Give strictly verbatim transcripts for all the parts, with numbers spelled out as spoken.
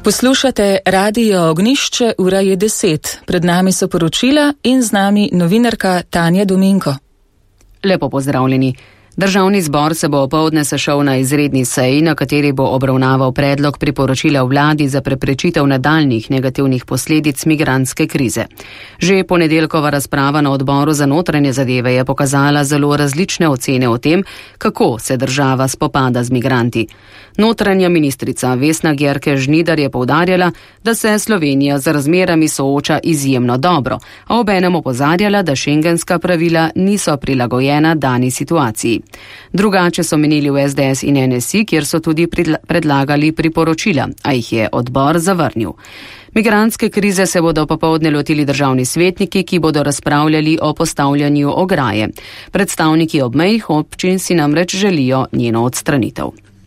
Poslušate Radio Ognišče, ura je deset. Pred nami so poročila in z nami novinarka Tanja Dominko. Lepo pozdravljeni. Državni zbor se bo opoldne sešel na izredni seji, na kateri bo obravnaval predlog priporočila vladi za preprečitev nadaljnjih negativnih posledic migrantske krize. Že ponedeljkova razprava na odboru za notranje zadeve je pokazala zelo različne ocene o tem, kako se država spopada z migranti. Notranja ministrica Vesna Györke Žnidar je poudarjala, da se Slovenija z razmerami sooča izjemno dobro, a obenem opozarjala, da šengenska pravila niso prilagojena dani situaciji. Drugače so menili v S D S in N S I, kjer so tudi predlagali priporočila, a jih je odbor zavrnil. Migrantske krize se bodo popoldne lotili državni svetniki, ki bodo razpravljali o postavljanju ograje. Predstavniki obmejnih občin si namreč želijo njeno odstranitev.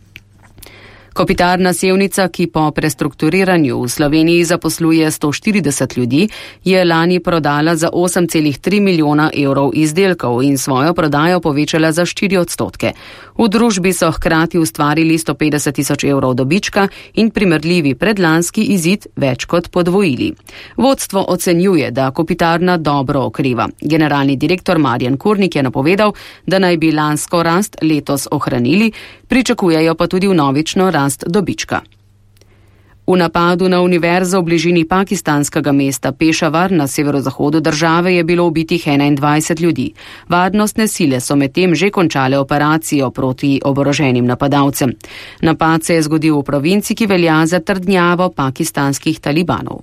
Kopitarna Sevnica, ki po prestrukturiranju v Sloveniji zaposluje sto štirideset ljudi, je lani prodala za osem celih tri milijona evrov izdelkov in svojo prodajo povečala za štiri odstotke. V družbi so hkrati ustvarili sto petdeset tisoč evrov dobička in primerljivi predlanski izid več kot podvojili. Vodstvo ocenjuje, da Kopitarna dobro okreva. Generalni direktor Marjan Kurnik je napovedal, da naj bi lansko rast letos ohranili, pričakujejo pa tudi vnovično rast dobička. V napadu na univerzo v bližini pakistanskega mesta Pešavar na severozahodu države je bilo ubitih enaindvajset ljudi. Varnostne sile so medtem že končale operacijo proti oboroženim napadalcem. Napad se je zgodil v provinci, ki velja za trdnjavo pakistanskih talibanov.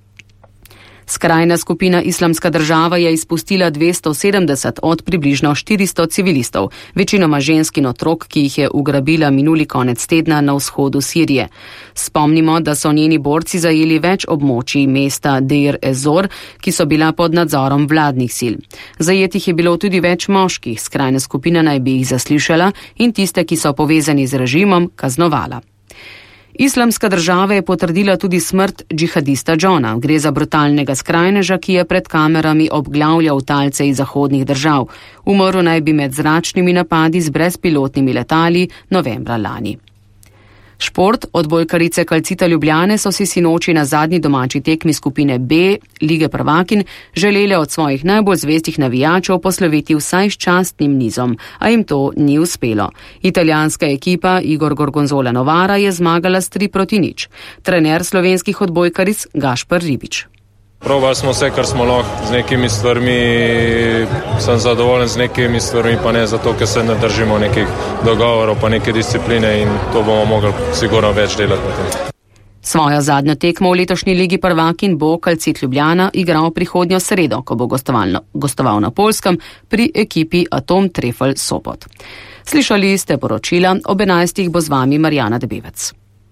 Skrajna skupina Islamska država je izpustila dvesto sedemdeset od približno štiristo civilistov, večinoma žensk in otrok, ki jih je ugrabila minuli konec tedna na vzhodu Sirije. Spomnimo, da so njeni borci zajeli več območij mesta Deir ez-Zor, ki so bila pod nadzorom vladnih sil. Zajetih je bilo tudi več moških, skrajna skupina naj bi jih zaslišala in tiste, ki so povezani z režimom, kaznovala. Islamska država je potrdila tudi smrt džihadista Johna. Gre za brutalnega skrajneža, ki je pred kamerami obglavljal talce iz zahodnih držav. Umrl naj bi med zračnimi napadi z brezpilotnimi letali novembra lani. Šport. Odbojkarice Calcita Ljubljane so si sinoči na zadnji domači tekmi skupine B Lige prvakinj želele od svojih najbolj zvestih navijačev posloviti vsaj s častnim nizom, a jim to ni uspelo. Italijanska ekipa Igor Gorgonzola Novara je zmagala s tri proti nič. Trener slovenskih odbojkaric Gašper Ribič. Probali smo vse, kar smo lahko, z nekimi stvarmi sem zadovoljen, z nekimi stvarmi pa ne, zato ker se ne držimo nekih dogovorov pa neke discipline in to bomo mogli sigurno več delati na tem. Svojo zadnjo tekmo v letošnji Ligi prvakinj bo Calcit Ljubljana igral prihodnjo sredo, ko bo gostoval na Poljskem pri ekipi Atom Trefl Sopot. Slišali ste poročila, ob enajstih bo z vami Marjana Debevec.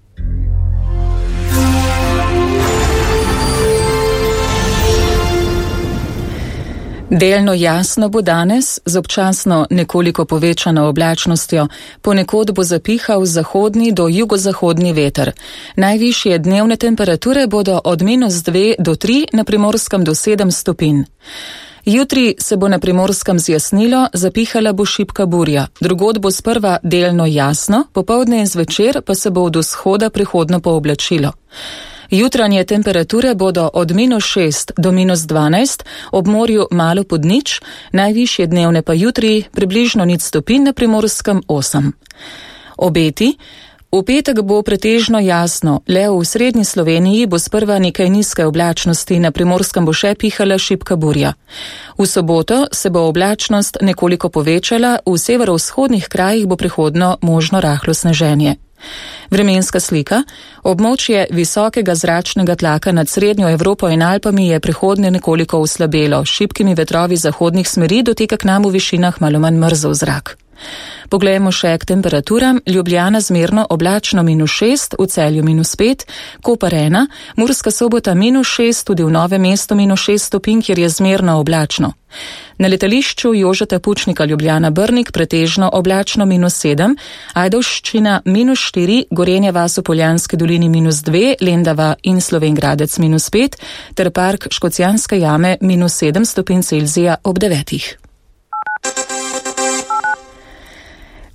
Delno jasno bo danes, z občasno nekoliko povečano oblačnostjo, ponekod bo zapihal zahodni do jugozahodni veter. Najvišje dnevne temperature bodo od minus dve do tri, na Primorskem do sedem stopinj. Jutri se bo na Primorskem zjasnilo, zapihala bo šibka burja. Drugod bo sprva delno jasno, popoldne in zvečer pa se bo od vzhoda prehodno pooblačilo. Jutranje temperature bodo od minus šest do minus dvanajst, ob morju malo pod nič, najvišje dnevne pa jutri približno nič stopinj, na Primorskem osem. Obeti. V petek bo pretežno jasno, le v srednji Sloveniji bo sprva nekaj nizke oblačnosti, na Primorskem bo še pihala šibka burja. V soboto se bo oblačnost nekoliko povečala, v severovzhodnih krajih bo prehodno možno rahlo sneženje. Vremenska slika. Območje visokega zračnega tlaka nad srednjo Evropo in Alpami je prehodne nekoliko oslabelo. Šibkimi vetrovi zahodnih smeri doteka k nam v višinah malo manj mrzel zrak. Poglejmo še k temperaturam. Ljubljana zmerno oblačno minus šest, v Celju minus pet, Koper ena, Murska Sobota minus šest, tudi v Novem mestu minus šest stopinj, kjer je zmerno oblačno. Na letališču Jožeta Pučnika Ljubljana Brnik pretežno oblačno minus sedem, Ajdovščina minus štiri, Gorenja vas v Poljanski dolini minus dve, Lendava in Slovenj Gradec minus pet, ter park Škocjanske jame minus sedem stopinj Celzija ob devetih.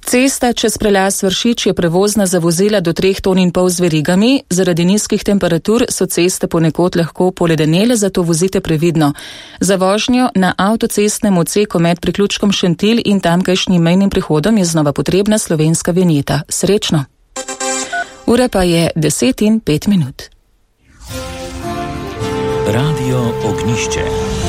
Cesta čez prelaz Vršič je prevozna za vozila do treh ton in pol z verigami. Zaradi nizkih temperatur so ceste ponekod lahko poledenele, zato vozite previdno. Za vožnjo na avtocestnem odseku med priključkom Šentilj in tamkajšnjim mejnim prehodom je znova potrebna slovenska vinjeta. Srečno! Ura pa je deset in pet minut. Radio Ognjišče.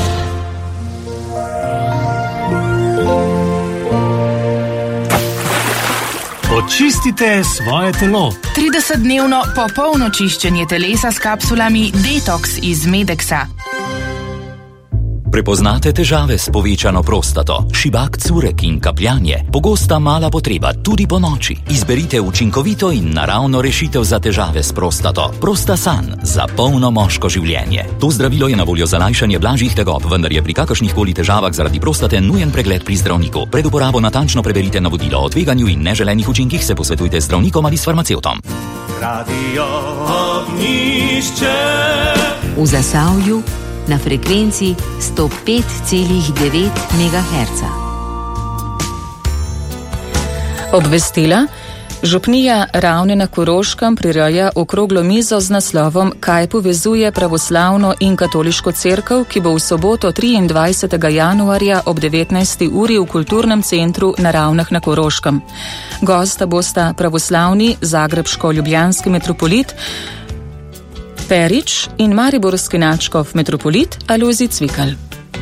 Očistite svoje telo. tridesetdnevno popolno čiščenje telesa s kapsulami Detox iz Medexa. Prepoznate težave s povečano prostato, šibak curek in kapljanje, pogosta mala potreba tudi po noči. Izberite učinkovito in naravno rešitev za težave s prostato. Prostasan za polno moško življenje. To zdravilo je na voljo za lajšanje blažjih tegob, vendar je pri kakršnih koli težavah zaradi prostate nujen pregled pri zdravniku. Pred uporabo natančno preberite navodilo o tveganju in neželenih učinkih, se posvetujte z zdravnikom ali s farmacevtom. Radio Ognjišče. V Zasavju na frekvenci sto pet celih devet megaherca. Obvestila. Župnija Ravne na Koroškem prireja okroglo mizo z naslovom Kaj povezuje pravoslavno in katoliško cerkev, ki bo v soboto triindvajsetega januarja ob devetnajsti uri v kulturnem centru na Ravnah na Koroškem. Gosta bosta pravoslavni zagrebško-ljubljanski metropolit Perič in mariborski nadškof metropolit Alojzij Cvikl.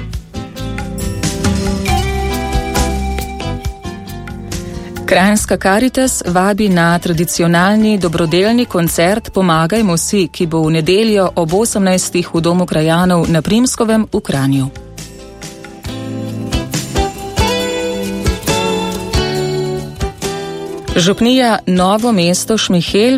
Kranjska Karitas vabi na tradicionalni dobrodelni koncert Pomagajmo si, ki bo v nedeljo ob osemnajstih v Domu krajanov na Primskovem v Kranju. Župnija Novo mesto Šmihelj